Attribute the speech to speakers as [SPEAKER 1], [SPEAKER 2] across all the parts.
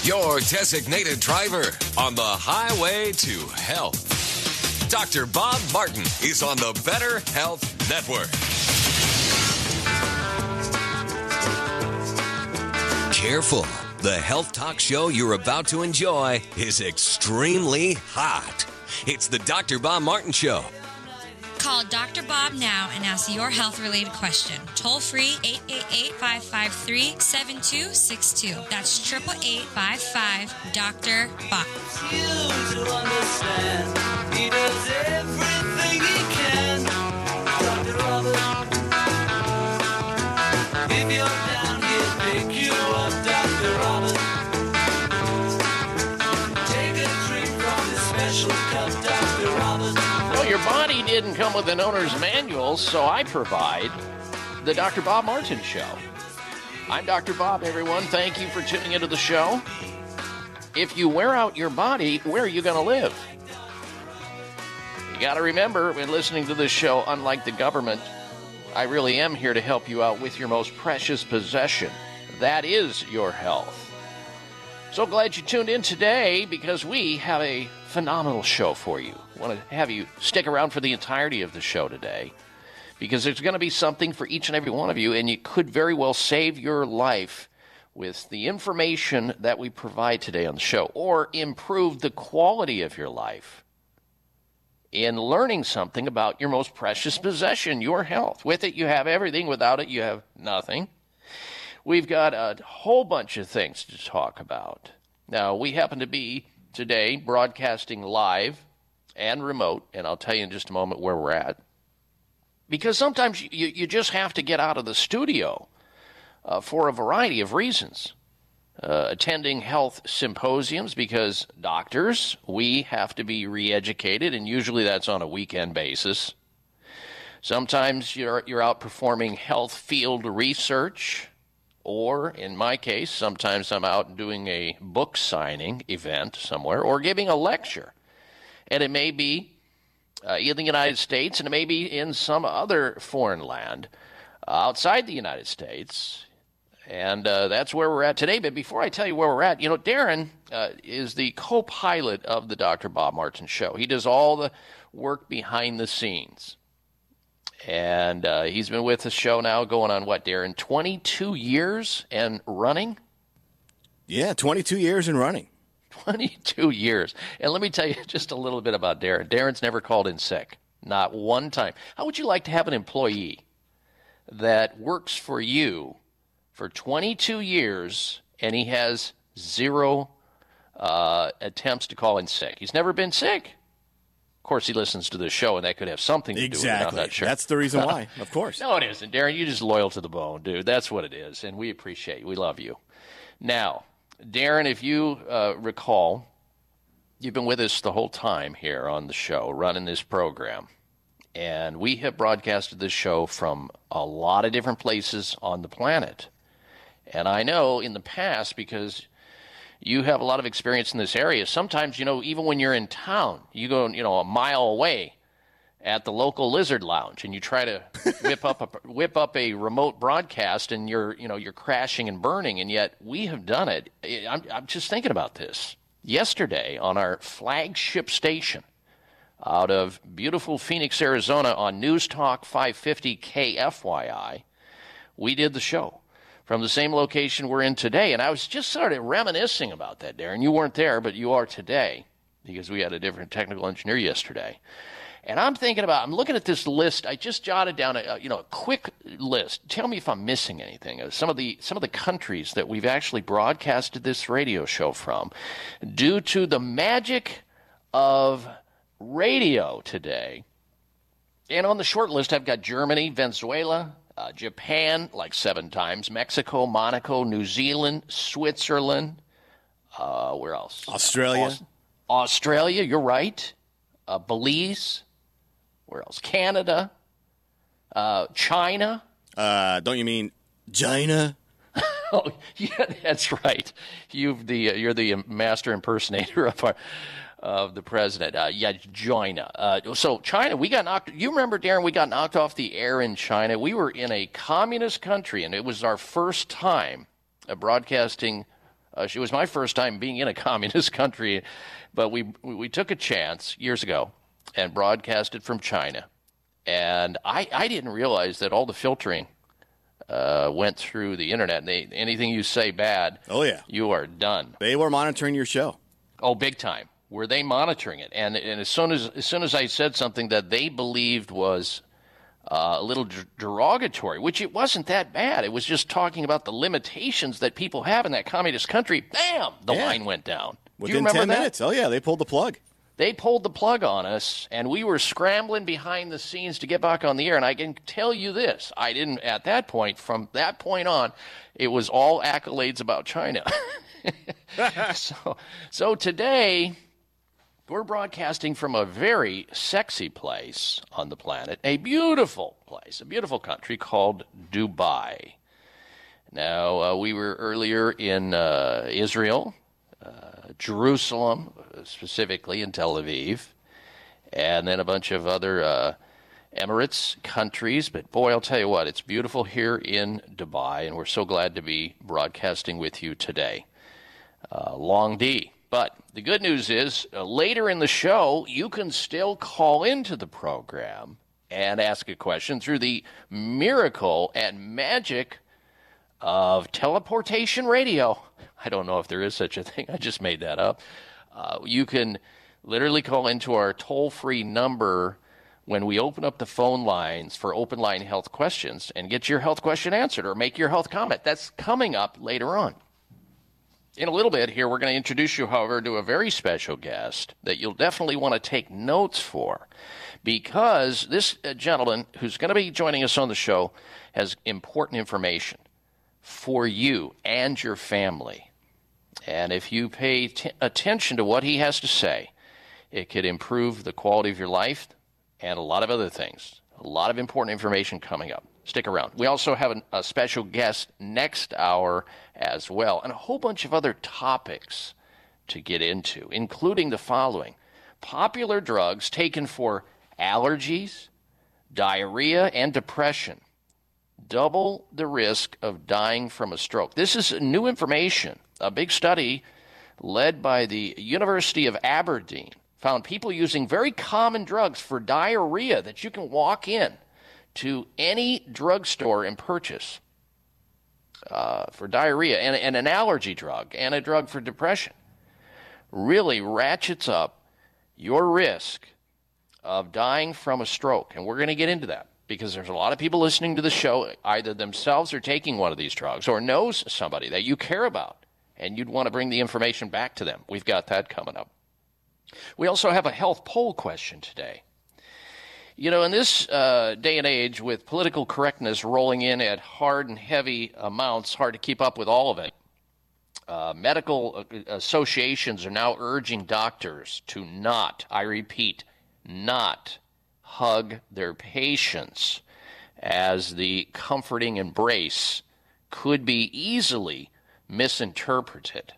[SPEAKER 1] your designated driver on the highway to health. Dr. Bob Martin is on the Better Health Network. Careful. The health talk show you're about to enjoy is extremely hot. It's the Dr. Bob Martin Show.
[SPEAKER 2] Call Dr. Bob now and ask your health-related question. Toll free 888-553-7262. That's 888-55 Bob. He does everything he can. Dr. Robert. If you're down, he'll pick you up, Dr. Robert. Take a drink from the special cup, Dr. Robert.
[SPEAKER 3] Well, your body didn't come with an owner's manual, so I provide the Dr. Bob Martin Show. I'm Dr. Bob, everyone. Thank you for tuning into the show. If you wear out your body, where are you going to live? You got to remember, when listening to this show, unlike the government, I really am here to help you out with your most precious possession. That is your health. So glad you tuned in today because we have a phenomenal show for you. I want to have you stick around for the entirety of the show today because there's going to be something for each and every one of you, and you could very well save your life with the information that we provide today on the show, or improve the quality of your life in learning something about your most precious possession, your health. With it, you have everything. Without it, you have nothing. We've got a whole bunch of things to talk about. Now, we happen to be today broadcasting live and remote, and I'll tell you in just a moment where we're at. Because sometimes you just have to get out of the studio for a variety of reasons. Attending health symposiums because doctors, we have to be re-educated, and usually that's on a weekend basis. Sometimes you're out performing health field research, or in my case, sometimes I'm out doing a book signing event somewhere or giving a lecture. And it may be in the United States, and it may be in some other foreign land outside the United States. And that's where we're at today. But before I tell you where we're at, Darren is the co-pilot of the Dr. Bob Martin Show. He does all the work behind the scenes. And he's been with the show now going on, what, Darren, 22 years and running?
[SPEAKER 4] Yeah, 22 years and running.
[SPEAKER 3] 22 years. And let me tell you just a little bit about Darren. Darren's never called in sick, not one time. How would you like to have an employee that works for you for 22 years, and he has zero attempts to call in sick? He's never been sick. Of course, he listens to the show, and that could have something to do with it. I'm not sure.
[SPEAKER 4] That's the reason why, of course.
[SPEAKER 3] No, it isn't, Darren. You're just loyal to the bone, dude. That's what it is, and we appreciate you. We love you. Now, Darren, if you recall, you've been with us the whole time here on the show, running this program. And we have broadcasted this show from a lot of different places on the planet. And I know in the past, because you have a lot of experience in this area, sometimes, even when you're in town, you go, a mile away at the local Lizard Lounge, and you try to whip up a remote broadcast, and you're crashing and burning, and yet we have done it. I'm just thinking about this. Yesterday on our flagship station out of beautiful Phoenix, Arizona on News Talk 550 KFYI, we did the show from the same location we're in today. And I was just sort of reminiscing about that, Darren. You weren't there, but you are today because we had a different technical engineer yesterday. And I'm looking at this list. I just jotted down a quick list. Tell me if I'm missing anything. Some of the countries that we've actually broadcasted this radio show from, due to the magic of radio today. And on the short list, I've got Germany, Venezuela, Japan, like 7 times, Mexico, Monaco, New Zealand, Switzerland. Where else? Australia, you're right. Belize. Where else? Canada. China.
[SPEAKER 4] Don't you mean China?
[SPEAKER 3] Oh, yeah, that's right. You're the master impersonator of the president. China. So China, we got knocked. You remember, Darren? We got knocked off the air in China. We were in a communist country, and it was our first time broadcasting It was my first time being in a communist country, but we took a chance years ago and broadcasted from China. And I didn't realize that all the filtering went through the internet. And anything you say bad,
[SPEAKER 4] oh yeah,
[SPEAKER 3] you are done.
[SPEAKER 4] They were monitoring your show.
[SPEAKER 3] Oh, big time. Were they monitoring it? And as soon as I said something that they believed was a little derogatory, which it wasn't that bad. It was just talking about the limitations that people have in that communist country. Bam! The line went down.
[SPEAKER 4] Within 10 minutes. Oh, yeah, they pulled the plug.
[SPEAKER 3] They pulled the plug on us, and we were scrambling behind the scenes to get back on the air. And I can tell you this, I didn't, at that point, from that point on, it was all accolades about China. So today, we're broadcasting from a very sexy place on the planet, a beautiful place, a beautiful country called Dubai. Now, we were earlier in Israel, Jerusalem, specifically in Tel Aviv, and then a bunch of other Emirates countries. But boy, I'll tell you what, it's beautiful here in Dubai, and we're so glad to be broadcasting with you today. Long D. But the good news is, later in the show, you can still call into the program and ask a question through the miracle and magic of teleportation radio. I don't know if there is such a thing. I just made that up. You can literally call into our toll-free number when we open up the phone lines for open line health questions and get your health question answered or make your health comment. That's coming up later on. In a little bit here, we're going to introduce you, however, to a very special guest that you'll definitely want to take notes for, because this gentleman who's going to be joining us on the show has important information for you and your family. And if you pay attention to what he has to say, it could improve the quality of your life and a lot of other things. A lot of important information coming up. Stick around. We also have a special guest next hour as well, and a whole bunch of other topics to get into, including the following: popular drugs taken for allergies, diarrhea, and depression double the risk of dying from a stroke. This is new information. A big study led by the University of Aberdeen found people using very common drugs for diarrhea that you can walk in to any drugstore and purchase for diarrhea, and an allergy drug and a drug for depression really ratchets up your risk of dying from a stroke. And we're going to get into that because there's a lot of people listening to the show, either themselves are taking one of these drugs or knows somebody that you care about, and you'd want to bring the information back to them. We've got that coming up. We also have a health poll question today. You know, in this day and age, with political correctness rolling in at hard and heavy amounts, hard to keep up with all of it, medical associations are now urging doctors to not, I repeat, not hug their patients, as the comforting embrace could be easily misinterpreted.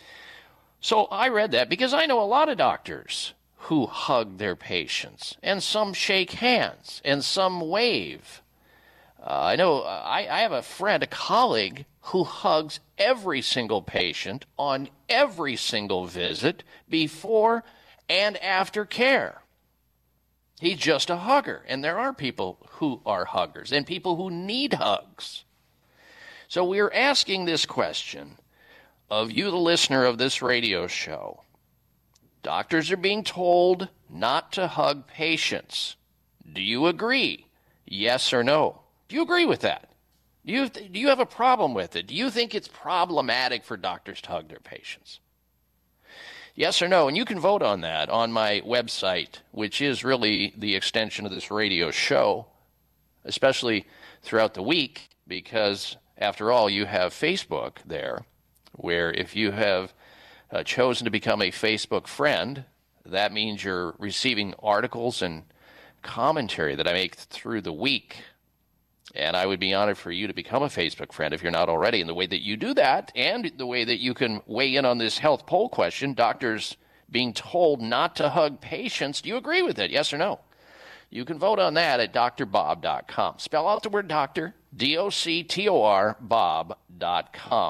[SPEAKER 3] So I read that because I know a lot of doctors who hug their patients, and some shake hands, and some wave. I know I have a friend, a colleague, who hugs every single patient on every single visit before and after care. He's just a hugger, and there are people who are huggers and people who need hugs. So we're asking this question of you, the listener of this radio show. Doctors are being told not to hug patients. Do you agree? Yes or no? Do you agree with that? Do you have a problem with it? Do you think it's problematic for doctors to hug their patients? Yes or no? And you can vote on that on my website, which is really the extension of this radio show, especially throughout the week, because after all, you have Facebook there, where if you have chosen to become a Facebook friend, that means you're receiving articles and commentary that I make through the week. And I would be honored for you to become a Facebook friend if you're not already. And the way that you do that, and the way that you can weigh in on this health poll question, doctors being told not to hug patients, do you agree with it? Yes or no? You can vote on that at drbob.com. Spell out the word doctor, D-O-C-T-O-R, Bob.com.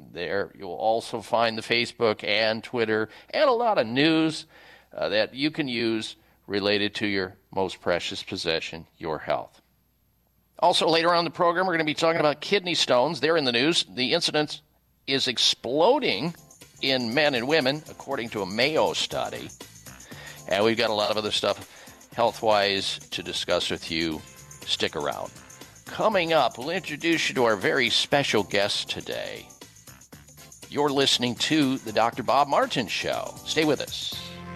[SPEAKER 3] There you'll also find the Facebook and Twitter and a lot of news that you can use related to your most precious possession, your health. Also, later on in the program, we're going to be talking about kidney stones. They're in the news. The incidence is exploding in men and women, according to a Mayo study. And we've got a lot of other stuff health-wise to discuss with you. Stick around. Coming up, we'll introduce you to our very special guest today. You're listening to The Dr. Bob Martin Show. Stay with us.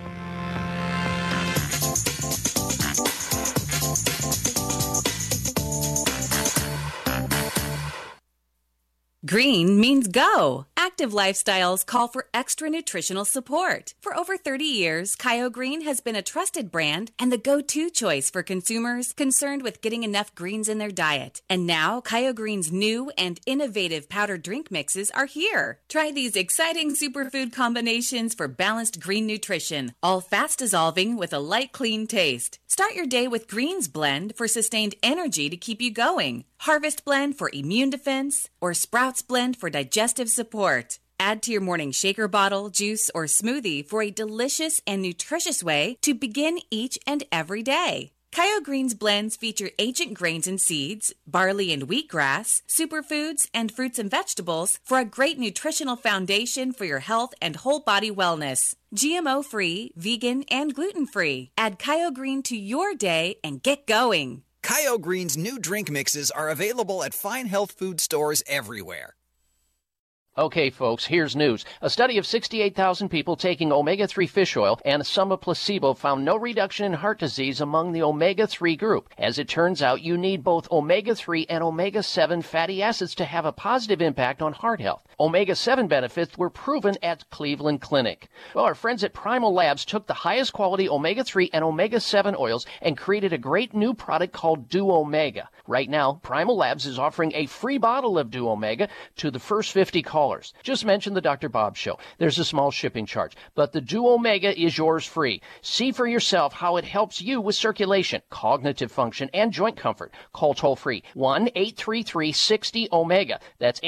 [SPEAKER 5] Green means go. Active lifestyles call for extra nutritional support. For over 30 years, Kyo Green has been a trusted brand and the go-to choice for consumers concerned with getting enough greens in their diet. And now, Kyo Green's new and innovative powdered drink mixes are here. Try these exciting superfood combinations for balanced green nutrition, all fast-dissolving with a light, clean taste. Start your day with Greens Blend for sustained energy to keep you going, Harvest Blend for immune defense, or Sprouts Blend for digestive support. Add to your morning shaker bottle, juice, or smoothie for a delicious and nutritious way to begin each and every day. Kyo Greens blends feature ancient grains and seeds, barley and wheatgrass, superfoods, and fruits and vegetables for a great nutritional foundation for your health and whole body wellness. GMO-free, vegan, and gluten-free. Add Kyo Green to your day and get going.
[SPEAKER 6] Kyo Green's new drink mixes are available at fine health food stores everywhere.
[SPEAKER 3] Okay, folks, here's news. A study of 68,000 people taking omega-3 fish oil and some of placebo found no reduction in heart disease among the omega-3 group. As it turns out, you need both omega-3 and omega-7 fatty acids to have a positive impact on heart health. Omega-7 benefits were proven at Cleveland Clinic. Well, our friends at Primal Labs took the highest quality omega-3 and omega-7 oils and created a great new product called DuOmega. Right now, Primal Labs is offering a free bottle of DuOmega to the first 50 callers. Just mention the Dr. Bob Show. There's a small shipping charge, but the DuOmega is yours free. See for yourself how it helps you with circulation, cognitive function, and joint comfort. Call toll-free 1-833-60-OMEGA. That's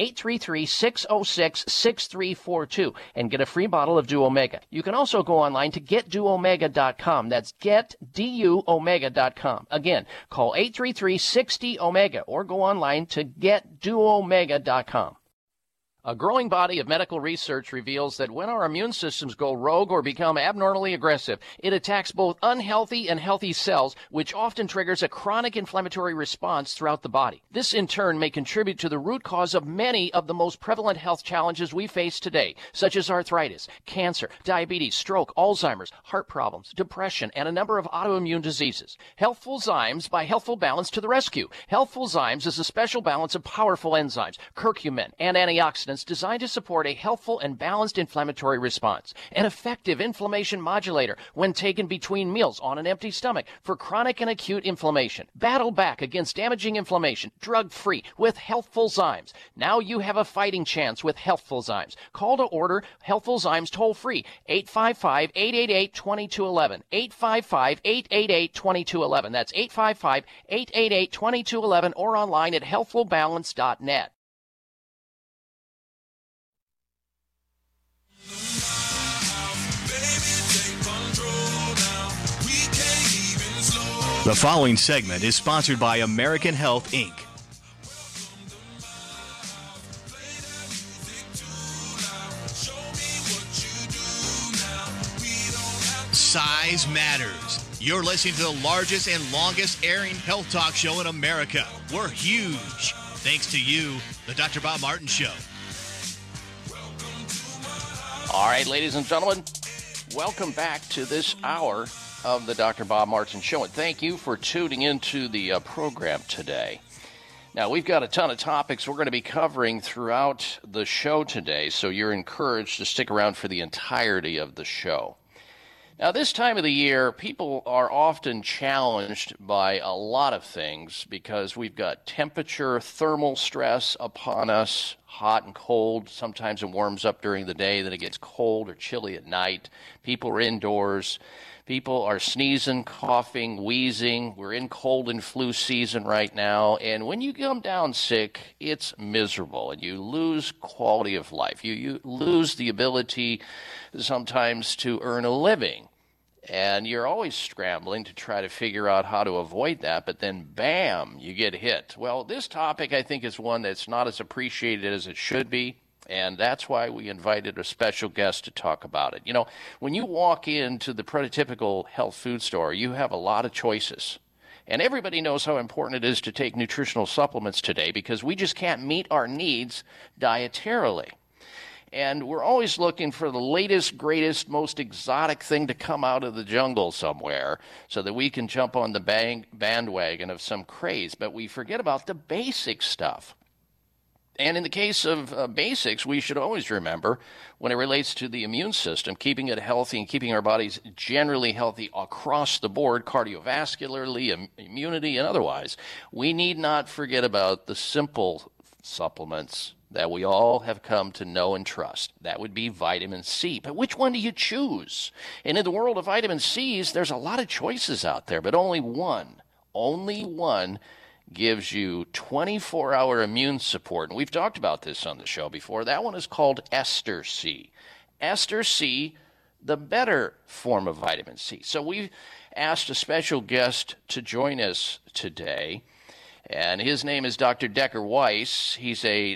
[SPEAKER 3] 833-606-6342 and get a free bottle of DuOmega. You can also go online to getduomega.com. That's getduomega.com. Again, call 833-60-OMEGA or go online to getduomega.com. A growing body of medical research reveals that when our immune systems go rogue or become abnormally aggressive, it attacks both unhealthy and healthy cells, which often triggers a chronic inflammatory response throughout the body. This, in turn, may contribute to the root cause of many of the most prevalent health challenges we face today, such as arthritis, cancer, diabetes, stroke, Alzheimer's, heart problems, depression, and a number of autoimmune diseases. Healthful Zymes by Healthful Balance to the rescue. Healthful Zymes is a special balance of powerful enzymes, curcumin, and antioxidants designed to support a healthful and balanced inflammatory response. An effective inflammation modulator when taken between meals on an empty stomach for chronic and acute inflammation. Battle back against damaging inflammation, drug-free with Healthful Zymes. Now you have a fighting chance with Healthful Zymes. Call to order Healthful Zymes toll-free, 855-888-2211, 855-888-2211. That's 855-888-2211 or online at healthfulbalance.net.
[SPEAKER 7] The following segment is sponsored by American Health, Inc. Size matters. You're listening to the largest and longest airing health talk show in America. We're huge. Thanks to you, the Dr. Bob Martin Show.
[SPEAKER 3] All right, ladies and gentlemen, welcome back to this hour of the Dr. Bob Martin Show, and thank you for tuning into the program today. Now, we've got a ton of topics we're going to be covering throughout the show today, so you're encouraged to stick around for the entirety of the show. Now, this time of the year, people are often challenged by a lot of things because we've got temperature, thermal stress upon us. hot and cold. Sometimes it warms up during the day, then it gets cold or chilly at night. People are indoors. People are sneezing, coughing, wheezing. We're in cold and flu season right now. And when you come down sick, it's miserable, and you lose quality of life. You lose the ability sometimes to earn a living. And you're always scrambling to try to figure out how to avoid that, but then bam, you get hit. Well, this topic, I think, is one that's not as appreciated as it should be, and that's why we invited a special guest to talk about it. You know, when you walk into the prototypical health food store, you have a lot of choices. And everybody knows how important it is to take nutritional supplements today because we just can't meet our needs dietarily. And we're always looking for the latest, greatest, most exotic thing to come out of the jungle somewhere so that we can jump on the bandwagon of some craze. But we forget about the basic stuff. And in the case of basics, we should always remember when it relates to the immune system, keeping it healthy and keeping our bodies generally healthy across the board, cardiovascularly, immunity, and otherwise, we need not forget about the simple supplements that we all have come to know and trust. That would be vitamin C. But which one do you choose? And in the world of vitamin C's, there's a lot of choices out there, but only one gives you 24-hour immune support. And we've talked about this on the show before. That one is called Ester C. Ester C, the better form of vitamin C. So we've asked a special guest to join us today. And his name is Dr. Decker Weiss. He's a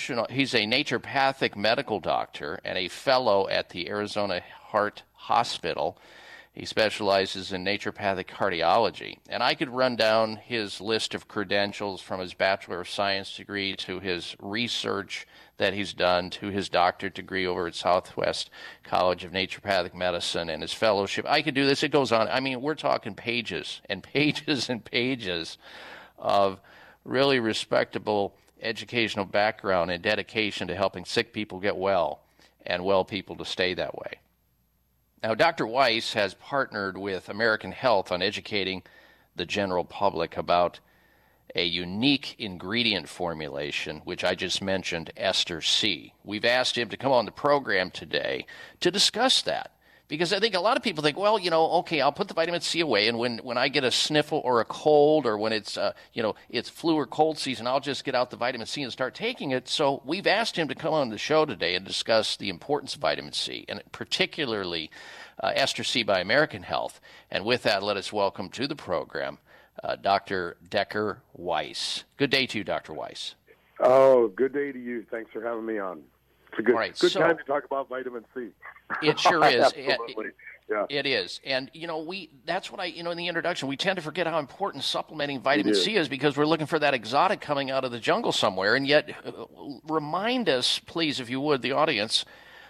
[SPEAKER 3] naturopathic medical doctor and a fellow at the Arizona Heart Hospital. He specializes in naturopathic cardiology. And I could run down his list of credentials from his Bachelor of Science degree to his research that he's done to his doctorate degree over at Southwest College of Naturopathic Medicine and his fellowship. I could do this. It goes on. I mean, we're talking pages and pages and pages of really respectable educational background and dedication to helping sick people get well and well people to stay that way. Now, Dr. Weiss has partnered with American Health on educating the general public about a unique ingredient formulation, which I just mentioned, Ester C. We've asked him to come on the program today to discuss that. Because I think a lot of people think, well, okay, I'll put the vitamin C away, and when I get a sniffle or a cold or when it's, it's flu or cold season, I'll just get out the vitamin C and start taking it. So we've asked him to come on the show today and discuss the importance of vitamin C, and particularly Ester C by American Health. And with that, let us welcome to the program Dr. Decker Weiss. Good day to you, Dr. Weiss.
[SPEAKER 8] Oh, good day to you. Thanks for having me on. It's a good,
[SPEAKER 3] right,
[SPEAKER 8] good time to talk about vitamin C.
[SPEAKER 3] It sure is.
[SPEAKER 8] Absolutely. Yeah.
[SPEAKER 3] It is. And, that's what in the introduction, we tend to forget how important supplementing vitamin C is because we're looking for that exotic coming out of the jungle somewhere. And yet, remind us, please, if you would, the audience,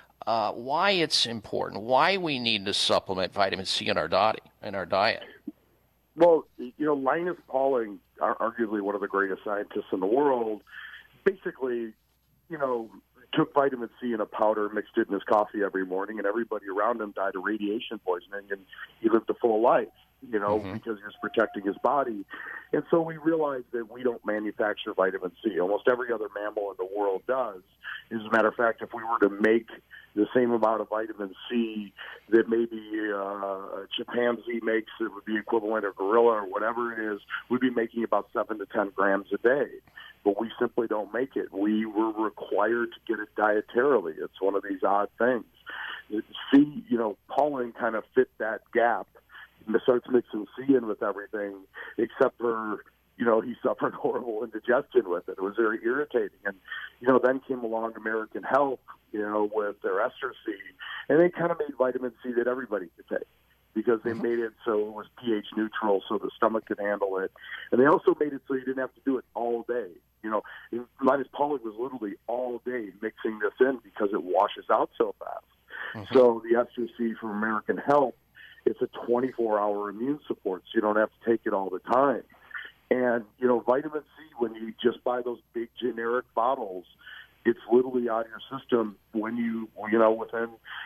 [SPEAKER 3] why it's important, why we need to supplement vitamin C in our diet.
[SPEAKER 8] Well, Linus Pauling, arguably one of the greatest scientists in the world, basically, took vitamin C in a powder, mixed it in his coffee every morning, and everybody around him died of radiation poisoning, and he lived a full life, because he was protecting his body. And so we realized that we don't manufacture vitamin C. Almost every other mammal in the world does. As a matter of fact, if we were to make the same amount of vitamin C that maybe a chimpanzee makes, it would be equivalent of gorilla or whatever it is, we'd be making about 7 to 10 grams a day. But we simply don't make it. We were required to get it dietarily. It's one of these odd things. C, Pauling kind of fit that gap and starts mixing C in with everything, except for, he suffered horrible indigestion with it. It was very irritating. And, then came along American Health, with their Ester C, and they kind of made vitamin C that everybody could take, because they made it so it was pH neutral so the stomach could handle it. And they also made it so you didn't have to do it all day. Linus Pauling was literally all day mixing this in because it washes out so fast. So the Ester C from American Health, it's a 24-hour immune support, so you don't have to take it all the time. And, vitamin C, when you just buy those big generic bottles, it's literally out of your system when within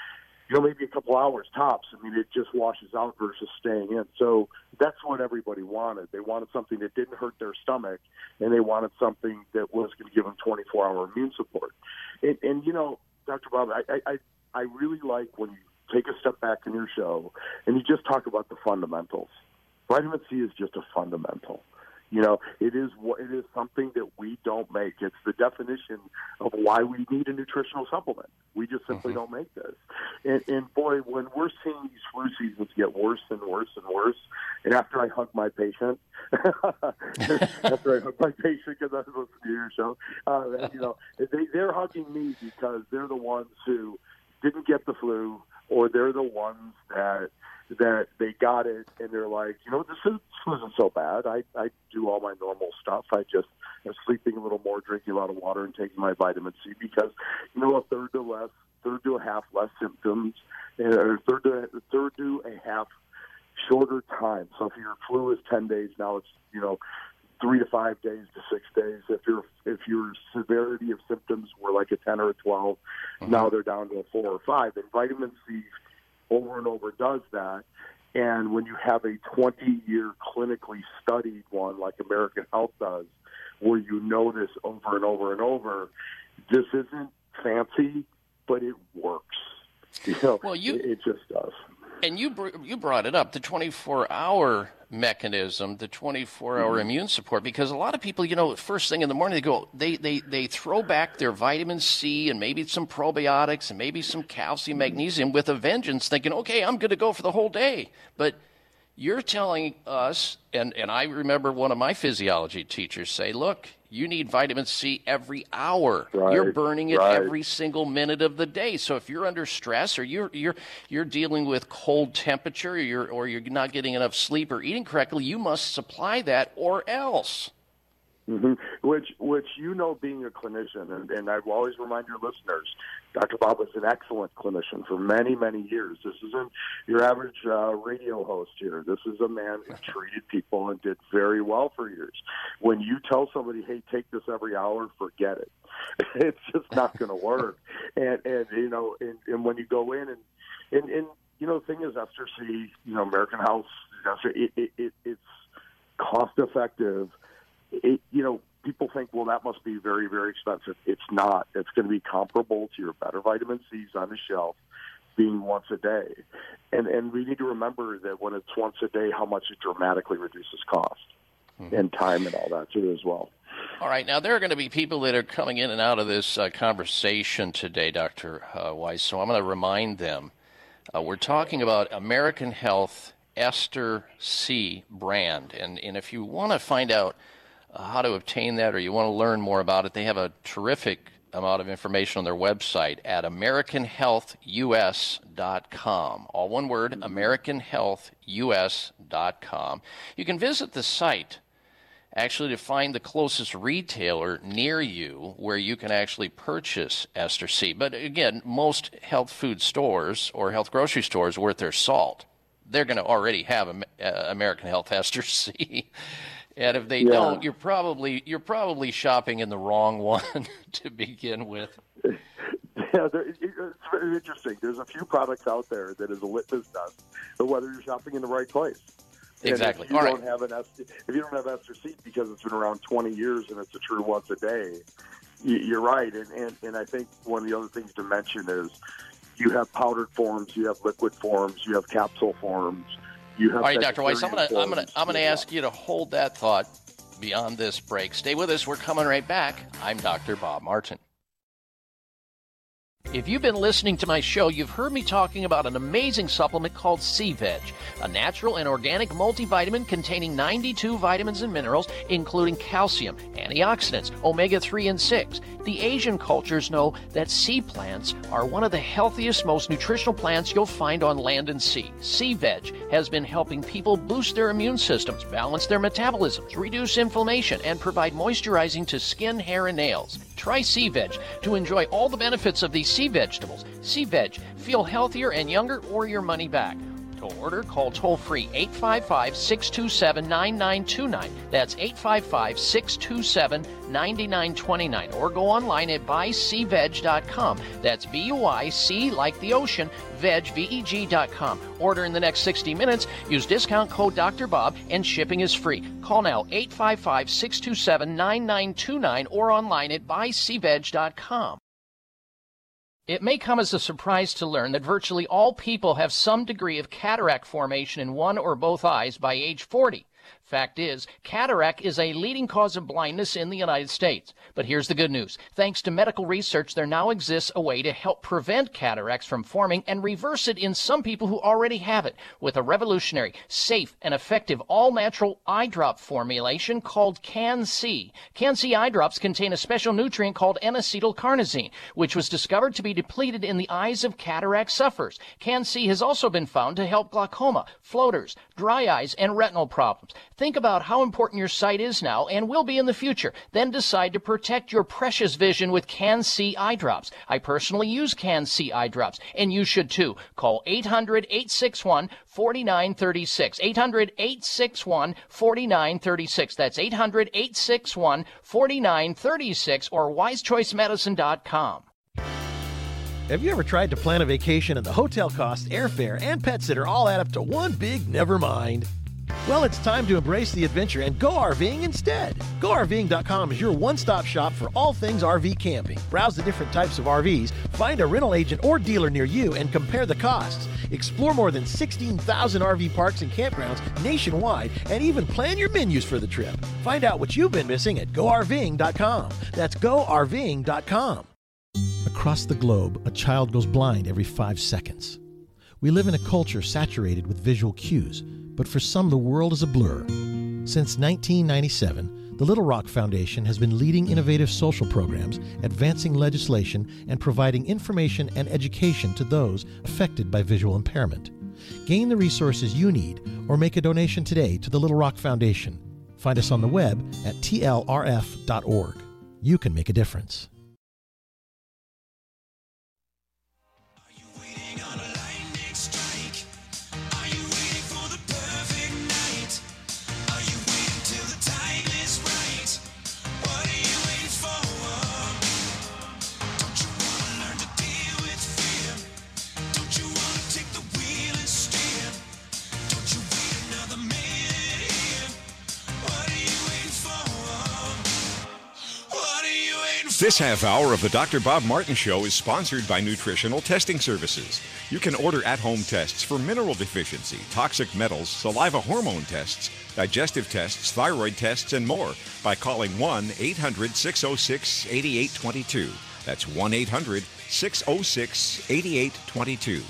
[SPEAKER 8] maybe a couple hours tops. I mean, it just washes out versus staying in. So that's what everybody wanted. They wanted something that didn't hurt their stomach, and they wanted something that was going to give them 24-hour immune support. And Dr. Bob, I really like when you take a step back in your show and you just talk about the fundamentals. Vitamin C is just a fundamental. It is something that we don't make. It's the definition of why we need a nutritional supplement. We just simply don't make this. And boy, when we're seeing these flu seasons get worse and worse and worse, and after I hug my patient, because I was listening to your show, they're hugging me because they're the ones who didn't get the flu, or they're the ones that they got it, and they're like, this isn't so bad. I do all my normal stuff. I just am sleeping a little more, drinking a lot of water, and taking my vitamin C because, a third to a half less symptoms, or third to a half shorter time. So if your flu is 10 days, now it's 3 to 5 days to 6 days. If your severity of symptoms were like a 10 or a 12, now they're down to a 4 or 5. And vitamin C over and over does that. And when you have a 20-year clinically studied one like American Health does, where you know this over and over and over, this isn't fancy, but it works. It just does.
[SPEAKER 3] And you brought it up, the 24-hour mechanism, the 24-hour immune support, because a lot of people, first thing in the morning, they throw back their vitamin C and maybe some probiotics and maybe some calcium, magnesium with a vengeance, thinking, okay, I'm good to go for the whole day. But you're telling us, and I remember one of my physiology teachers say, look, you need vitamin C every hour.
[SPEAKER 8] Right,
[SPEAKER 3] you're burning it every single minute of the day. So if you're under stress, or you're dealing with cold temperature, or you're not getting enough sleep or eating correctly, you must supply that, or else.
[SPEAKER 8] Mm-hmm. Which being a clinician, and I will always remind your listeners, Dr. Bob was an excellent clinician for many, many years. This isn't your average radio host here. This is a man who treated people and did very well for years. When you tell somebody, hey, take this every hour, forget it. It's just not going to work. And when you go in and the thing is, Ester C, American Health, it's cost effective. People think, well, that must be very, very expensive. It's not. It's going to be comparable to your better vitamin C's on the shelf being once a day. And we need to remember that when it's once a day, how much it dramatically reduces cost and time and all that too as well.
[SPEAKER 3] All right. Now, there are going to be people that are coming in and out of this conversation today, Dr. Weiss, so I'm going to remind them. We're talking about American Health Ester C brand. And if you want to find out how to obtain that, or you want to learn more about it, they have a terrific amount of information on their website at AmericanHealthUS.com. All one word, AmericanHealthUS.com. You can visit the site actually to find the closest retailer near you where you can actually purchase Ester C. But again, most health food stores or health grocery stores worth their salt. They're going to already have American Health Ester C. And if they don't, you're probably shopping in the wrong one to begin with.
[SPEAKER 8] Yeah, it's very interesting. There's a few products out there that is a litmus test of whether you're shopping in the right place.
[SPEAKER 3] Exactly.
[SPEAKER 8] And if you don't have Ester C because it's been around 20 years and it's a true once a day, you're right. And I think one of the other things to mention is you have powdered forms, you have liquid forms, you have capsule forms. All right, Dr. Weiss, I'm gonna ask you to hold that thought beyond this break. Stay with us. We're coming right back. I'm Dr. Bob Martin.
[SPEAKER 3] If you've been listening to my show, you've heard me talking about an amazing supplement called C-Veg, a natural and organic multivitamin containing 92 vitamins and minerals, including calcium, antioxidants, omega-3 and 6. The Asian cultures know that sea plants are one of the healthiest, most nutritional plants you'll find on land and sea. C-Veg has been helping people boost their immune systems, balance their metabolisms, reduce inflammation, and provide moisturizing to skin, hair, and nails. Try C-Veg to enjoy all the benefits of these sea vegetables. C-Veg, feel healthier and younger or your money back. To order, call toll-free 855-627-9929. That's 855-627-9929. Or go online at buycveg.com. That's B-U-I-C like the ocean, veg, V-E-G.com. Order in the next 60 minutes. Use discount code Dr. Bob, and shipping is free. Call now 855-627-9929 or online at buycveg.com. It may come as a surprise to learn that virtually all people have some degree of cataract formation in one or both eyes by age 40. Fact is, cataract is a leading cause of blindness in the United States. But here's the good news. Thanks to medical research, there now exists a way to help prevent cataracts from forming and reverse it in some people who already have it with a revolutionary, safe, and effective all-natural eye drop formulation called Can-C. Can-C eye drops contain a special nutrient called N-acetylcarnosine, which was discovered to be depleted in the eyes of cataract sufferers. Can-C has also been found to help glaucoma, floaters, dry eyes, and retinal problems. Think about how important your sight is now and will be in the future. Then decide to protect your precious vision with Can-C eye drops. I personally use Can-C eye drops, and you should too. Call 800-861-4936. 800-861-4936. That's 800-861-4936 or wisechoicemedicine.com.
[SPEAKER 9] Have you ever tried to plan a vacation and the hotel costs, airfare, and pet sitter all add up to one big never mind? Well, it's time to embrace the adventure and go RVing instead. GoRVing.com is your one-stop shop for all things RV camping. Browse the different types of RVs, find a rental agent or dealer near you, and compare the costs. Explore more than 16,000 RV parks and campgrounds nationwide, and even plan your menus for the trip. Find out what you've been missing at GoRVing.com. That's GoRVing.com. Across the globe, a child goes blind every 5 seconds. We live in a culture saturated with visual cues, but for some the world is a blur. Since 1997, the Little Rock Foundation has been leading innovative social programs, advancing legislation, and providing information and education to those affected by visual impairment. Gain the resources you need or make a donation today to the Little Rock Foundation. Find us on the web at tlrf.org. You can make a difference.
[SPEAKER 10] This half hour of the Dr. Bob Martin Show is sponsored by Nutritional Testing Services. You can order at-home tests for mineral deficiency, toxic metals, saliva hormone tests, digestive tests, thyroid tests, and more by calling 1-800-606-8822. That's 1-800-606-8822.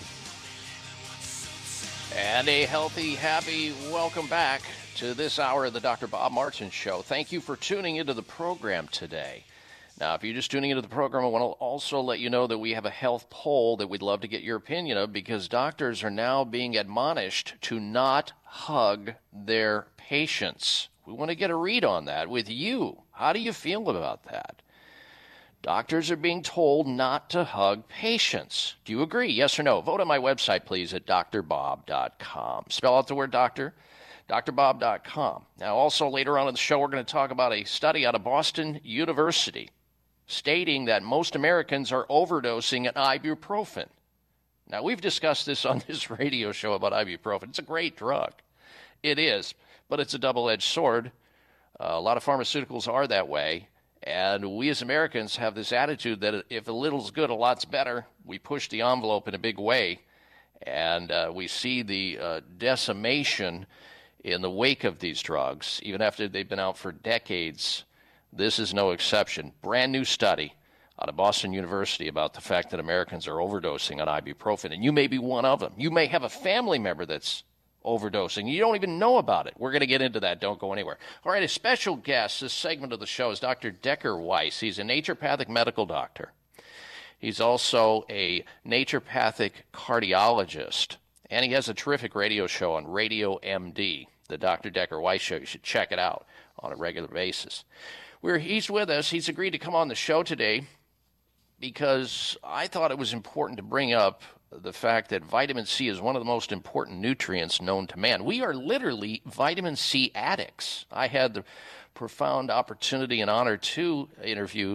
[SPEAKER 3] And a healthy, happy welcome back to this hour of the Dr. Bob Martin Show. Thank you for tuning into the program today. Now, if you're just tuning into the program, I want to also let you know that we have a health poll that we'd love to get your opinion of, because doctors are now being admonished to not hug their patients. We want to get a read on that with you. How do you feel about that? Doctors are being told not to hug patients. Do you agree? Yes or no? Vote on my website, please, at drbob.com. Spell out the word doctor, drbob.com. Now, also later on in the show, we're going to talk about a study out of Boston University stating that most Americans are overdosing at ibuprofen. Now, we've discussed this on this radio show about ibuprofen. It's a great drug. It is, but it's a double-edged sword. A lot of pharmaceuticals are that way, and we as Americans have this attitude that if a little's good, a lot's better. We push the envelope in a big way, and we see the decimation in the wake of these drugs, even after they've been out for decades. This is no exception. Brand new study out of Boston University about the fact that Americans are overdosing on ibuprofen, and you may be one of them. You may have a family member that's overdosing. You don't even know about it. We're going to get into that. Don't go anywhere. All right, a special guest this segment of the show is Dr. Decker Weiss. He's a naturopathic medical doctor. He's also a naturopathic cardiologist, and he has a terrific radio show on Radio MD, the Dr. Decker Weiss Show. You should check it out on a regular basis. He's with us. He's agreed to come on the show today because I thought it was important to bring up the fact that vitamin C is one of the most important nutrients known to man. We are literally vitamin C addicts. I had the profound opportunity and honor to interview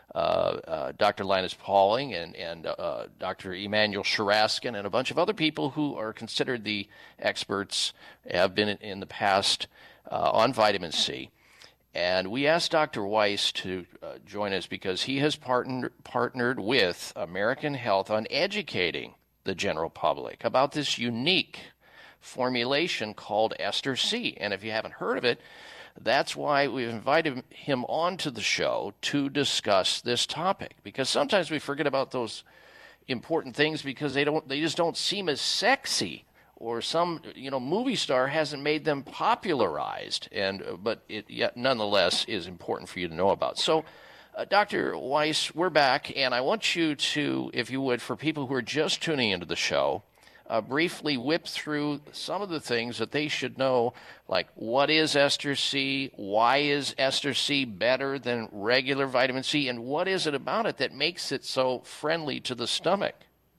[SPEAKER 3] Dr. Linus Pauling and Dr. Emanuel Sharaskin and a bunch of other people who are considered the experts, have been in the past on vitamin C. And we asked Dr. Weiss to join us because he has partnered with American Health on educating the general public about this unique formulation called Ester C. And if you haven't heard of it, that's why we've invited him onto the show to discuss this topic. Because sometimes we forget about those important things because they just don't seem as sexy, or some movie star hasn't made them popularized, but it yet nonetheless is important for you to know about. So, Dr. Weiss, we're back, and I want you to, if you would, for people who are just tuning into the show, briefly whip through some of the things that they should know, like what is Ester C, why is Ester C better than regular vitamin C, and what is it about it that makes it so friendly to the stomach?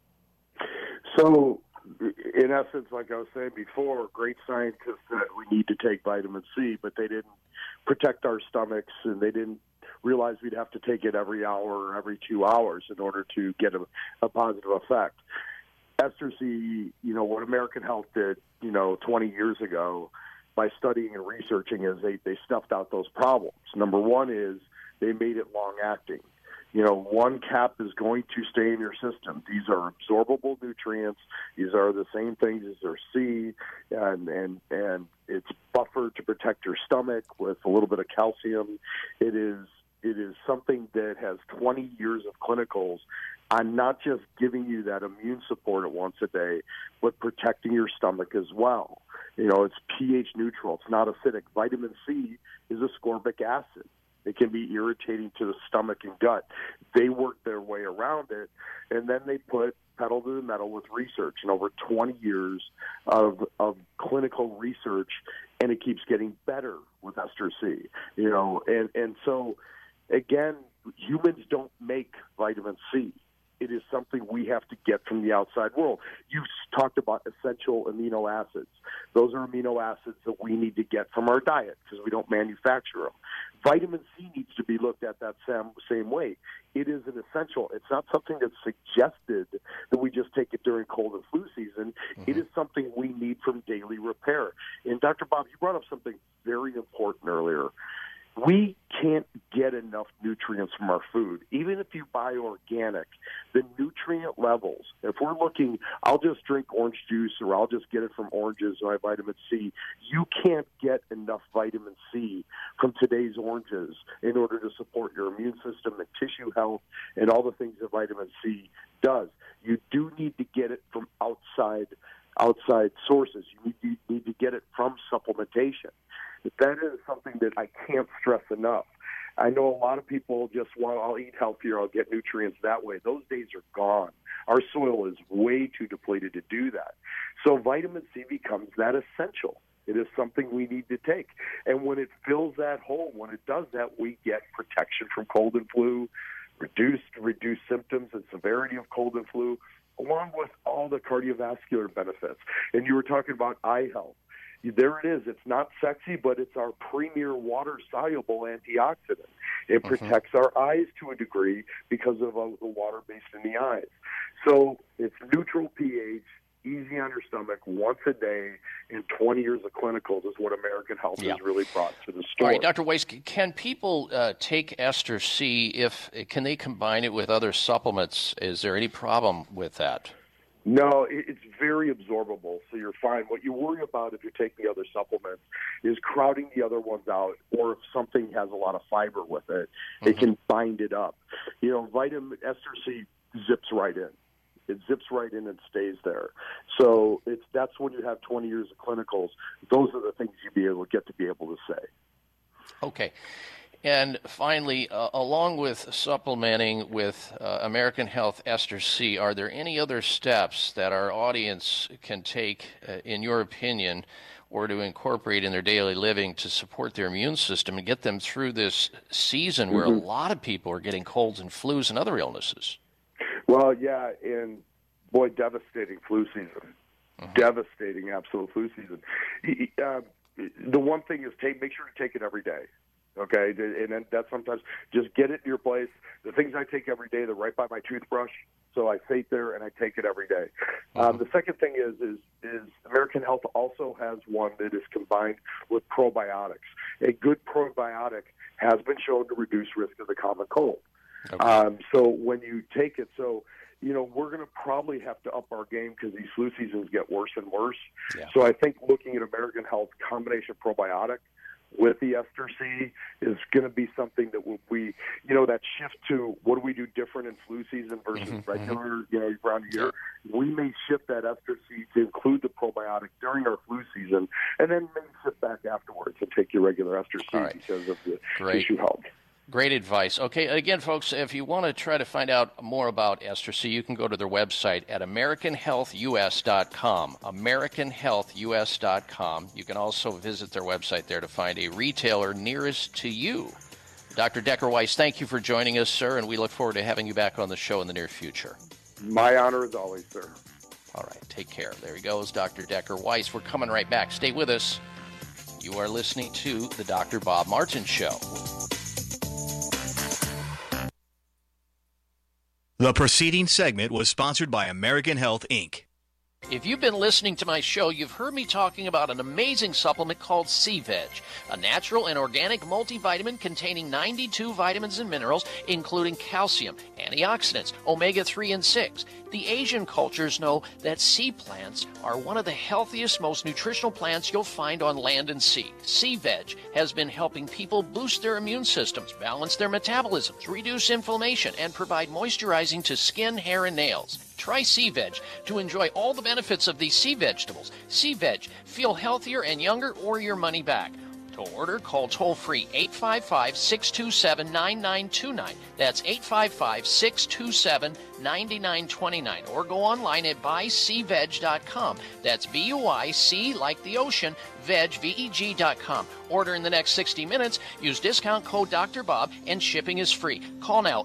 [SPEAKER 8] So, in essence, like I was saying before, great scientists said we need to take vitamin C, but they didn't protect our stomachs, and they didn't realize we'd have to take it every hour or every 2 hours in order to get a positive effect. Ester C, what American Health did, 20 years ago by studying and researching is they snuffed out those problems. Number one is they made it long-acting. One cap is going to stay in your system. These are absorbable nutrients. These are the same things as their C, and it's buffered to protect your stomach with a little bit of calcium. It is something that has 20 years of clinicals on not just giving you that immune support at once a day, but protecting your stomach as well. It's pH neutral. It's not acidic. Vitamin C is ascorbic acid. It can be irritating to the stomach and gut. They work their way around it, and then they put pedal to the metal with research, and over 20 years of clinical research, and it keeps getting better with Ester C. And so, again, humans don't make vitamin C. It is something we have to get from the outside world. You talked about essential amino acids. Those are amino acids that we need to get from our diet because we don't manufacture them. Vitamin C needs to be looked at that same way. It is an essential. It's not something that's suggested that we just take it during cold and flu season. Mm-hmm. It is something we need from daily repair. And Dr. Bob, you brought up something very important earlier. We can't get enough nutrients from our food. Even if you buy organic, the nutrient levels, if we're looking, I'll just drink orange juice or I'll just get it from oranges or my vitamin C, you can't get enough vitamin C from today's oranges in order to support your immune system and tissue health and all the things that vitamin C does. You do need to get it from outside sources. You need to get it from supplementation. That is something that I can't stress enough. I know a lot of people just want, I'll eat healthier, I'll get nutrients that way. Those days are gone. Our soil is way too depleted to do that. So vitamin C becomes that essential. It is something we need to take. And when it fills that hole, when it does that, we get protection from cold and flu, reduced symptoms and severity of cold and flu, along with all the cardiovascular benefits. And you were talking about eye health. There it is. It's not sexy, but it's our premier water-soluble antioxidant. It protects our eyes to a degree because of the water based in the eyes. So it's neutral pH, easy on your stomach, once a day, and 20 years of clinicals is what American Health has really brought to the store.
[SPEAKER 3] All right, Dr. Weiss, can people take Ester C? Can they combine it with other supplements? Is there any problem with that?
[SPEAKER 8] No, it's very absorbable, so you're fine. What you worry about if you're taking other supplements is crowding the other ones out, or if something has a lot of fiber with it, it can bind it up. Vitamin Ester C zips right in. It zips right in and stays there. So that's when you have 20 years of clinicals. Those are the things you get to be able to say.
[SPEAKER 3] Okay. And finally, along with supplementing with American Health Ester C, are there any other steps that our audience can take, in your opinion, or to incorporate in their daily living to support their immune system and get them through this season where a lot of people are getting colds and flus and other illnesses?
[SPEAKER 8] Well, yeah, and boy, devastating flu season. Devastating, absolute flu season. The one thing is make sure to take it every day. Okay, and then that sometimes just get it in your place. The things I take every day, they're right by my toothbrush, so I sit there and I take it every day. The second thing is American Health also has one that is combined with probiotics. A good probiotic has been shown to reduce risk of the common cold. Okay. So when you take it, we're going to probably have to up our game because these flu seasons get worse and worse. Yeah. So I think looking at American Health combination probiotic with the Ester C is going to be something that will be, that shift to what do we do different in flu season versus regular, around the year. We may shift that Ester C to include the probiotic during our flu season, and then maybe sit back afterwards and take your regular Ester C because of the tissue health.
[SPEAKER 3] Great advice. Okay, again, folks, if you want to try to find out more about Ester C, you can go to their website at AmericanHealthUS.com, AmericanHealthUS.com. You can also visit their website there to find a retailer nearest to you. Dr. Decker Weiss, thank you for joining us, sir, and we look forward to having you back on the show in the near future.
[SPEAKER 8] My honor as always, sir.
[SPEAKER 3] All right, take care. There he goes, Dr. Decker Weiss. We're coming right back. Stay with us. You are listening to the Dr. Bob Martin Show.
[SPEAKER 7] The preceding segment was sponsored by American Health, Inc.
[SPEAKER 3] If you've been listening to my show, you've heard me talking about an amazing supplement called C-Veg, a natural and organic multivitamin containing 92 vitamins and minerals, including calcium, antioxidants, omega-3 and 6. The Asian cultures know that sea plants are one of the healthiest, most nutritional plants you'll find on land and sea. C-Veg has been helping people boost their immune systems, balance their metabolisms, reduce inflammation, and provide moisturizing to skin, hair, and nails. Try C-Veg to enjoy all the benefits of these sea vegetables. C-Veg, feel healthier and younger or your money back. To order, call toll-free 855-627-9929. That's 855-627-9929. Or go online at buycveg.com. That's B-U-I-C like the ocean, veg, V-E-G.com. Order in the next 60 minutes. Use discount code Dr. Bob, and shipping is free. Call now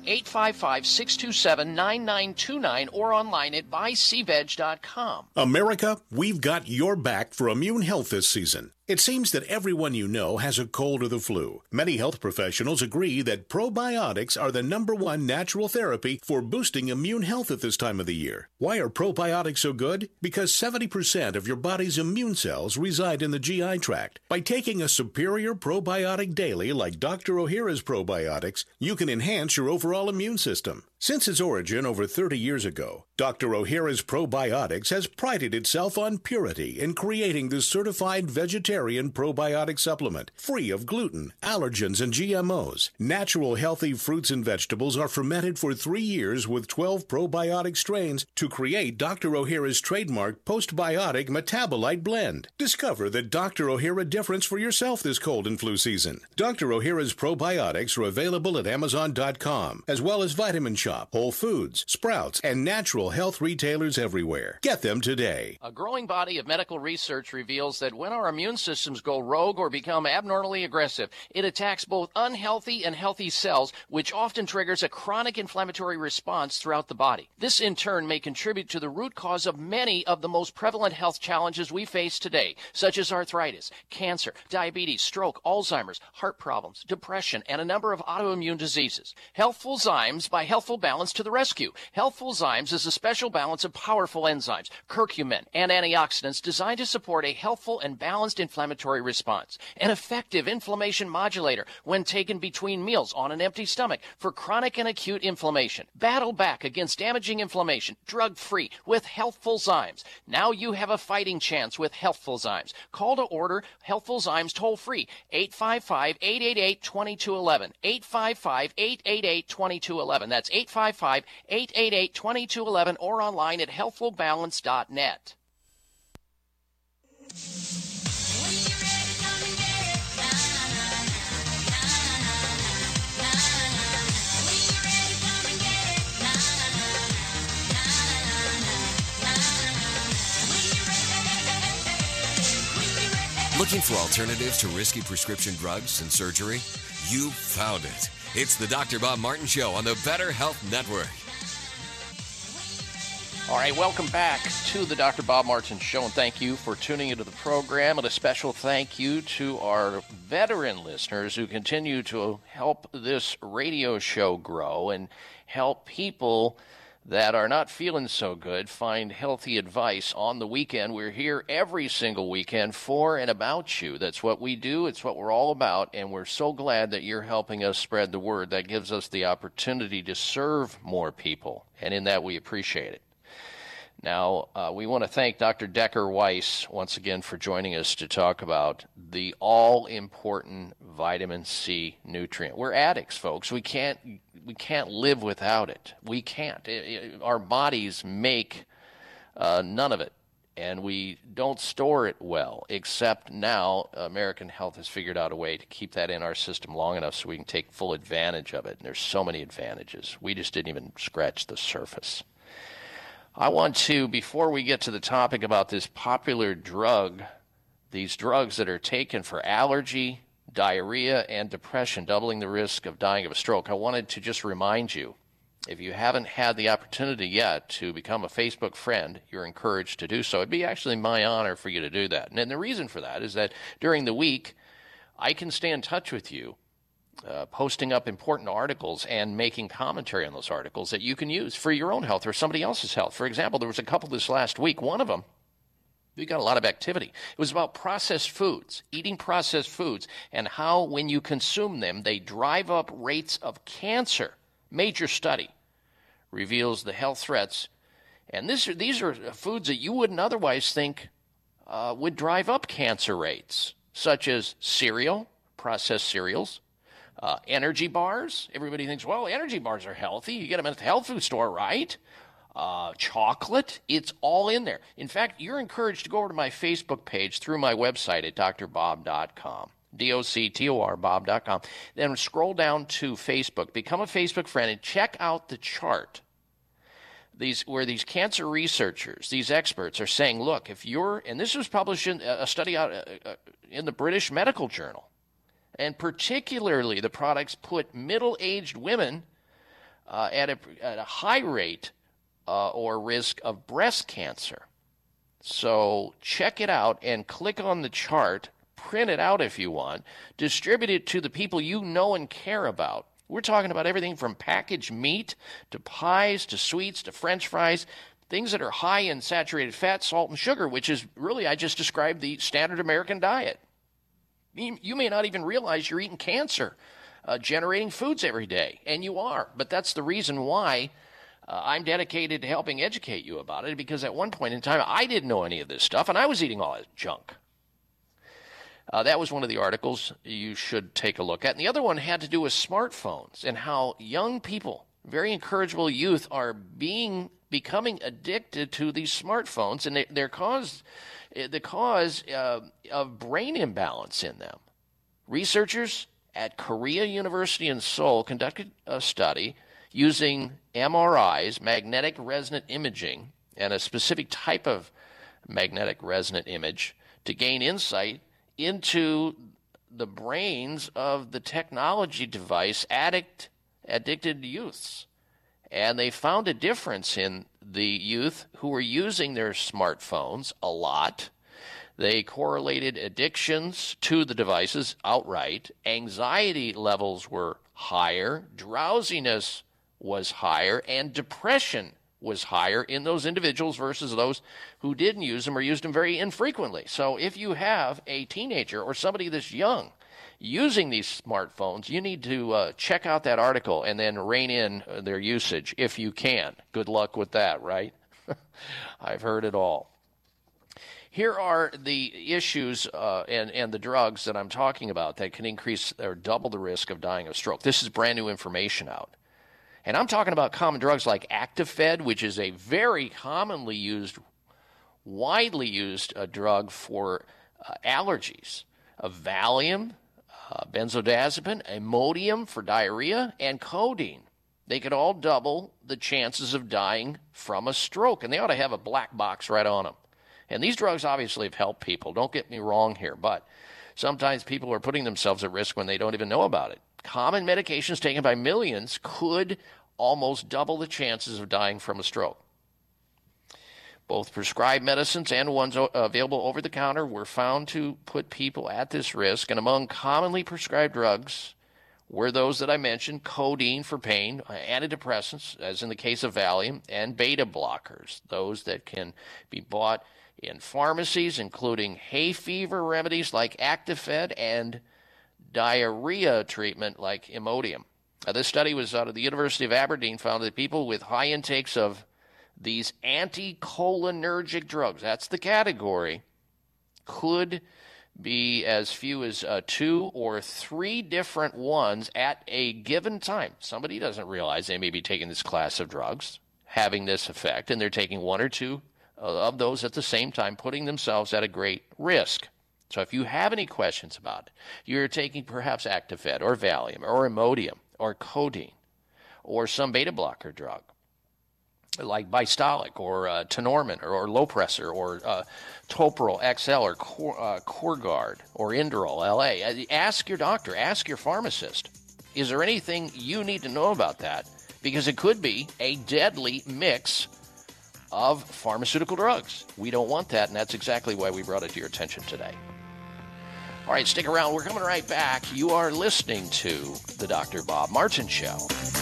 [SPEAKER 3] 855-627-9929 or online at buycveg.com.
[SPEAKER 11] America, we've got your back for immune health this season. It seems that everyone you know has a cold or the flu. Many health professionals agree that probiotics are the #1 natural therapy for boosting immune health at this time of the year. Why are probiotics so good? Because 70% of your body's immune cells reside in the GI tract. By taking a superior probiotic daily like Dr. Ohhira's probiotics, you can enhance your overall immune system. Since its origin over 30 years ago, Dr. Ohhira's Probiotics has prided itself on purity in creating the certified vegetarian probiotic supplement, free of gluten, allergens, and GMOs. Natural healthy fruits and vegetables are fermented for 3 years with 12 probiotic strains to create Dr. Ohhira's trademark postbiotic metabolite blend. Discover the Dr. Ohhira difference for yourself this cold and flu season. Dr. Ohhira's probiotics are available at Amazon.com, as well as Vitamin Shop, Whole Foods, Sprouts, and natural health retailers everywhere. Get them today.
[SPEAKER 3] A growing body of medical research reveals that when our immune systems go rogue or become abnormally aggressive, it attacks both unhealthy and healthy cells, which often triggers a chronic inflammatory response throughout the body. This, in turn, may contribute to the root cause of many of the most prevalent health challenges we face today, such as arthritis, cancer, diabetes, stroke, Alzheimer's, heart problems, depression, and a number of autoimmune diseases. Healthful Zymes by Healthful Balance to the rescue. Healthful Zymes is a special balance of powerful enzymes, curcumin, and antioxidants designed to support a healthful and balanced inflammatory response. An effective inflammation modulator when taken between meals on an empty stomach for chronic and acute inflammation. Battle back against damaging inflammation, drug-free with Healthful Zymes. Now you have a fighting chance with Healthful Zymes. Call to order Healthful Zymes toll-free, 855-888-2211, 855-888-2211. That's 855-888-2211 or online at healthfulbalance.net.
[SPEAKER 1] Looking for alternatives to risky prescription drugs and surgery? You found it. It's the Dr. Bob Martin Show on the Better Health Network.
[SPEAKER 3] All right, welcome back to the Dr. Bob Martin Show, and thank you for tuning into the program. And a special thank you to our veteran listeners who continue to help this radio show grow and help people that are not feeling so good find healthy advice on the weekend. We're here every single weekend for and about you. That's what we do. It's what we're all about, and we're so glad that you're helping us spread the word. That gives us the opportunity to serve more people, and in that we appreciate it. Now, we want to thank Dr. Decker Weiss once again for joining us to talk about the all-important vitamin C nutrient. We're addicts, folks. We can't live without it. We can't. Our bodies make none of it, and we don't store it well, except now American Health has figured out a way to keep that in our system long enough so we can take full advantage of it. And there's so many advantages. We just didn't even scratch the surface. I want to, before we get to the topic about this popular drug, these drugs that are taken for allergy, diarrhea, and depression, doubling the risk of dying of a stroke, I wanted to just remind you, if you haven't had the opportunity yet to become a Facebook friend, you're encouraged to do so. It'd be actually my honor for you to do that. And the reason for that is that during the week, I can stay in touch with you, posting up important articles and making commentary on those articles that you can use for your own health or somebody else's health. For example, there was a couple this last week. One of them, we got a lot of activity. It was about processed foods, eating processed foods, and how when you consume them, they drive up rates of cancer. Major study reveals the health threats. And these are foods that you wouldn't otherwise think would drive up cancer rates, such as cereal, processed cereals, energy bars. Everybody thinks, well, energy bars are healthy. You get them at the health food store, right? Chocolate, it's all in there. In fact, you're encouraged to go over to my Facebook page through my website at drbob.com, DOCTOR, bob.com. Then scroll down to Facebook, become a Facebook friend, and check out the chart. Where these cancer researchers, these experts are saying, look, if you're, and this was published in a study out in the British Medical Journal, and particularly the products put middle-aged women at a high rate or risk of breast cancer. So check it out and click on the chart, print it out if you want, distribute it to the people you know and care about. We're talking about everything from packaged meat to pies to sweets to French fries, things that are high in saturated fat, salt, and sugar, which is really, I just described the standard American diet. You may not even realize you're eating cancer-generating foods every day, and you are. But that's the reason why I'm dedicated to helping educate you about it, because at one point in time, I didn't know any of this stuff, and I was eating all that junk. That was one of the articles you should take a look at. And the other one had to do with smartphones and how young people, very incorrigible youth, are becoming addicted to these smartphones, and they're the cause of brain imbalance in them. Researchers at Korea University in Seoul conducted a study using MRIs, magnetic resonant imaging, and a specific type of magnetic resonant image to gain insight into the brains of the technology device addicted youths. And they found a difference in the youth who were using their smartphones a lot. They correlated addictions to the devices outright. Anxiety levels were higher, drowsiness was higher, and depression was higher in those individuals versus those who didn't use them or used them very infrequently. So if you have a teenager or somebody this young using these smartphones, you need to check out that article and then rein in their usage if you can. Good luck with that, right? I've heard it all. Here are the issues and the drugs that I'm talking about that can increase or double the risk of dying of stroke. This is brand new information out. And I'm talking about common drugs like Actifed, which is a very commonly used, widely used drug for allergies. Valium, benzodiazepine, Imodium for diarrhea, and codeine. They could all double the chances of dying from a stroke, and they ought to have a black box right on them. And these drugs obviously have helped people. Don't get me wrong here, but sometimes people are putting themselves at risk when they don't even know about it. Common medications taken by millions could almost double the chances of dying from a stroke. Both prescribed medicines and ones available over the counter were found to put people at this risk. And among commonly prescribed drugs were those that I mentioned: codeine for pain, antidepressants, as in the case of Valium, and beta blockers, those that can be bought in pharmacies, including hay fever remedies like Actifed and diarrhea treatment like Imodium. This study was out of the University of Aberdeen, found that people with high intakes of these anticholinergic drugs, that's the category, could be as few as 2 or 3 different ones at a given time. Somebody doesn't realize they may be taking this class of drugs, having this effect, and they're taking 1 or 2 of those at the same time, putting themselves at a great risk. So if you have any questions about it, you're taking perhaps Actifed or Valium or Imodium or codeine or some beta blocker drug like Bistolic or Tenormin or Lopressor or Toprol XL or Corguard or Inderol LA. Ask your doctor, ask your pharmacist. Is there anything you need to know about that? Because it could be a deadly mix of pharmaceutical drugs. We don't want that, and that's exactly why we brought it to your attention today. All right, stick around. We're coming right back. You are listening to The Dr. Bob Martin Show.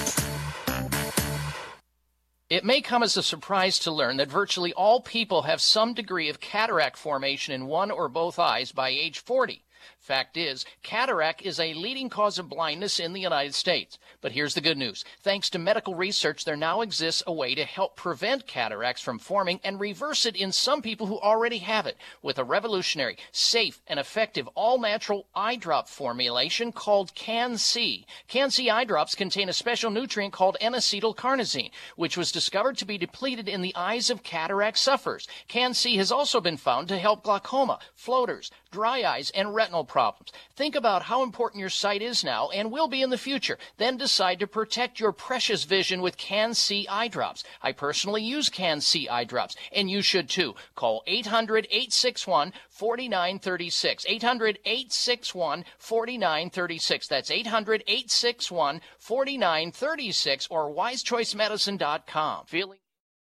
[SPEAKER 3] It may come as a surprise to learn that virtually all people have some degree of cataract formation in one or both eyes by age 40. Fact is, cataract is a leading cause of blindness in the United States. But here's the good news. Thanks to medical research, there now exists a way to help prevent cataracts from forming and reverse it in some people who already have it with a revolutionary, safe, and effective all-natural eye drop formulation called Can-C. Can-C eye drops contain a special nutrient called N-acetylcarnosine, which was discovered to be depleted in the eyes of cataract sufferers. Can-C has also been found to help glaucoma, floaters, dry eyes, and retinal problems. Think about how important your sight is now and will be in the future. Then decide to protect your precious vision with Can-C eye drops. I personally use Can-C eye drops, and you should too. Call 800-861-4936. 800-861-4936. That's 800-861-4936 or wisechoicemedicine.com. Feeling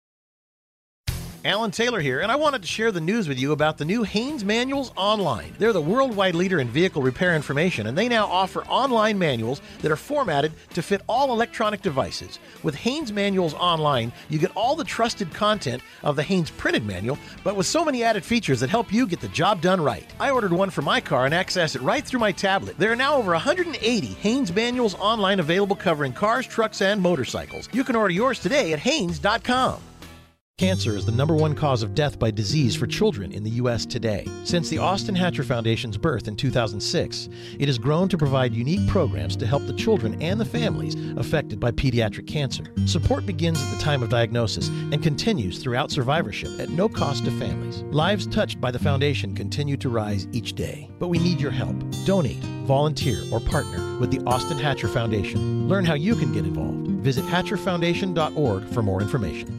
[SPEAKER 9] Alan Taylor here, and I wanted to share the news with you about the new Haynes Manuals Online. They're the worldwide leader in vehicle repair information, and they now offer online manuals that are formatted to fit all electronic devices. With Haynes Manuals Online, you get all the trusted content of the Haynes printed manual, but with so many added features that help you get the job done right. I ordered one for my car and access it right through my tablet. There are now over 180 Haynes Manuals Online available covering cars, trucks, and motorcycles. You can order yours today at Haynes.com. Cancer is the #1 cause of death by disease for children in the U.S. today. Since the Austin Hatcher Foundation's birth in 2006, it has grown to provide unique programs to help the children and the families affected by pediatric cancer. Support begins at the time of diagnosis and continues throughout survivorship at no cost to families. Lives touched by the foundation continue to rise each day, but we need your help. Donate, volunteer, or partner with the Austin Hatcher Foundation. Learn how you can get involved. Visit hatcherfoundation.org for more information.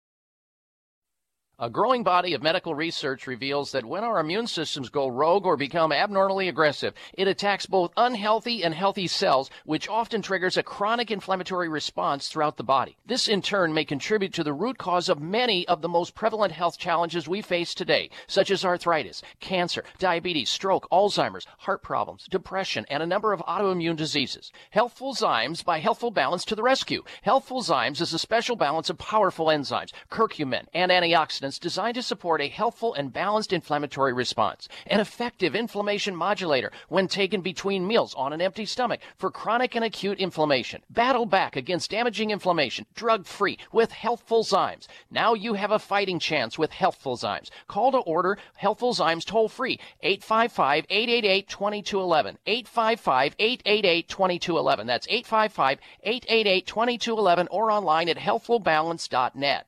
[SPEAKER 3] A growing body of medical research reveals that when our immune systems go rogue or become abnormally aggressive, it attacks both unhealthy and healthy cells, which often triggers a chronic inflammatory response throughout the body. This, in turn, may contribute to the root cause of many of the most prevalent health challenges we face today, such as arthritis, cancer, diabetes, stroke, Alzheimer's, heart problems, depression, and a number of autoimmune diseases. Healthful Zymes by Healthful Balance to the rescue. Healthful Zymes is a special balance of powerful enzymes, curcumin, and antioxidants designed to support a healthful and balanced inflammatory response. An effective inflammation modulator when taken between meals on an empty stomach for chronic and acute inflammation. Battle back against damaging inflammation, drug-free with Healthful Zymes. Now you have a fighting chance with Healthful Zymes. Call to order Healthful Zymes toll-free, 855-888-2211. 855-888-2211. That's 855-888-2211 or online at healthfulbalance.net.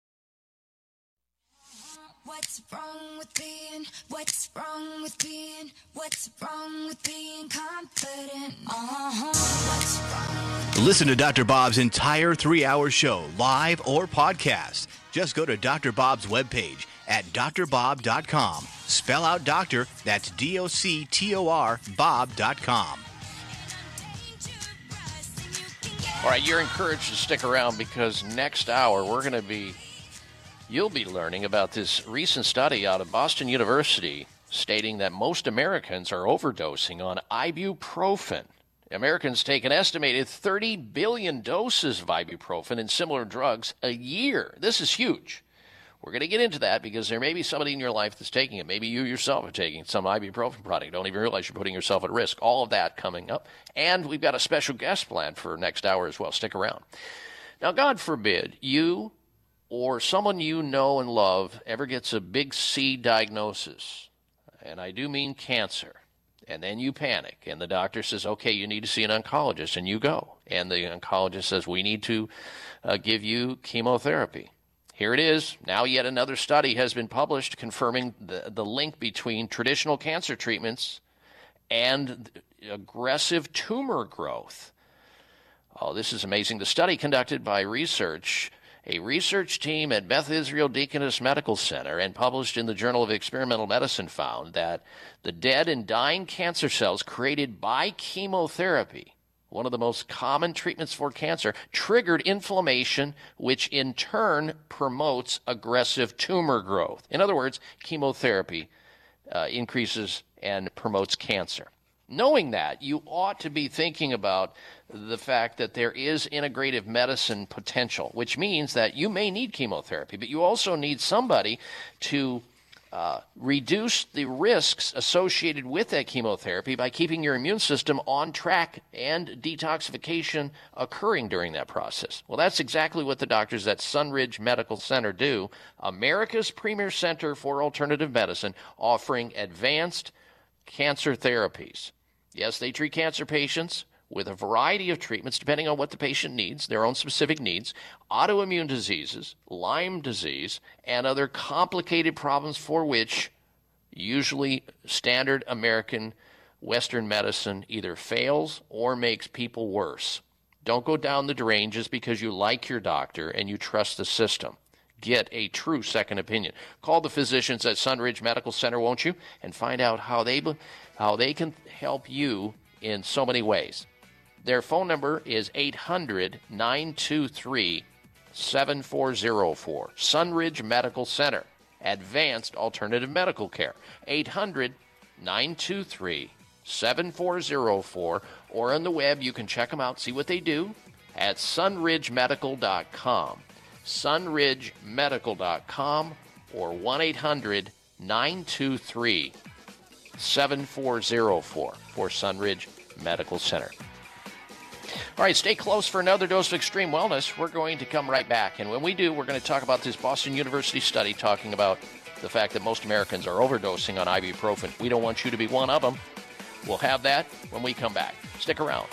[SPEAKER 12] What's wrong with being confident? What's wrong?
[SPEAKER 7] Listen to Dr. Bob's entire 3-hour show, live or podcast. Just go to Dr. Bob's webpage at drbob.com. Spell out doctor, that's DOCTOR, Bob.com.
[SPEAKER 3] All right, you're encouraged to stick around because next hour we're going to be You'll be learning about this recent study out of Boston University stating that most Americans are overdosing on ibuprofen. Americans take an estimated 30 billion doses of ibuprofen and similar drugs a year. This is huge. We're going to get into that because there may be somebody in your life that's taking it. Maybe you yourself are taking some ibuprofen product. Don't even realize you're putting yourself at risk. All of that coming up. And we've got a special guest planned for next hour as well. Stick around. Now, God forbid you or someone you know and love ever gets a big C diagnosis, and I do mean cancer, and then you panic, and the doctor says, okay, you need to see an oncologist, and you go. And the oncologist says, we need to give you chemotherapy. Here it is. Now yet another study has been published confirming the link between traditional cancer treatments and aggressive tumor growth. Oh, this is amazing. The study conducted by a research team at Beth Israel Deaconess Medical Center and published in the Journal of Experimental Medicine found that the dead and dying cancer cells created by chemotherapy, one of the most common treatments for cancer, triggered inflammation, which in turn promotes aggressive tumor growth. In other words, chemotherapy increases and promotes cancer. Knowing that, you ought to be thinking about the fact that there is integrative medicine potential, which means that you may need chemotherapy, but you also need somebody to reduce the risks associated with that chemotherapy by keeping your immune system on track and detoxification occurring during that process. Well, that's exactly what the doctors at Sunridge Medical Center do, America's premier center for alternative medicine, offering advanced cancer therapies. Yes, they treat cancer patients with a variety of treatments depending on what the patient needs, their own specific needs, autoimmune diseases, Lyme disease, and other complicated problems for which usually standard American Western medicine either fails or makes people worse. Don't go down the drain just because you like your doctor and you trust the system. Get a true second opinion. Call the physicians at Sunridge Medical Center, won't you, and find out how they can help you in so many ways. Their phone number is 800-923-7404. Sunridge Medical Center, Advanced Alternative Medical Care. 800-923-7404. Or on the web, you can check them out, see what they do at sunridgemedical.com. sunridgemedical.com or 1-800-923-7404 for Sunridge Medical Center. All right, stay close for another dose of Extreme Wellness. We're going to come right back, and when we do, we're going to talk about this Boston University study talking about the fact that most Americans are overdosing on ibuprofen. We don't want you to be one of them. We'll have that when we come back. Stick around.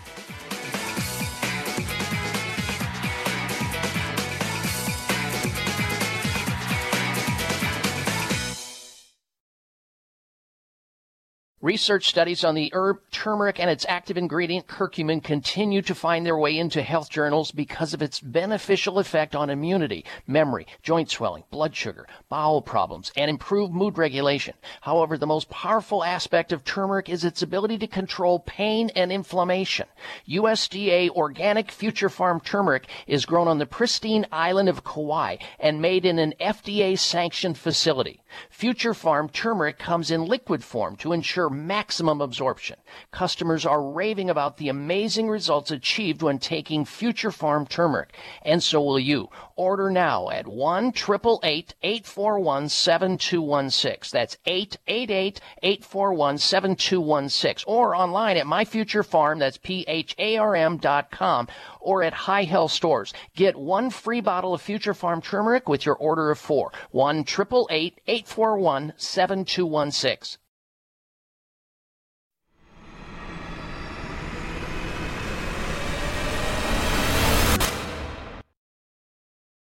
[SPEAKER 3] Research studies on the herb turmeric and its active ingredient curcumin continue to find their way into health journals because of its beneficial effect on immunity, memory, joint swelling, blood sugar, bowel problems, and improved mood regulation. However, the most powerful aspect of turmeric is its ability to control pain and inflammation. USDA organic Future Farm turmeric is grown on the pristine island of Kauai and made in an FDA-sanctioned facility. Future Farm turmeric comes in liquid form to ensure maximum absorption. Customers are raving about the amazing results achieved when taking Future Farm turmeric, and so will you. Order now at 1-888-841-7216. That's 888-841-7216. Or online at MyFutureFarm, that's PHARM.com, or at High Health Stores. Get one free bottle of Future Farm turmeric with your order of 4. 1-888-841-7216.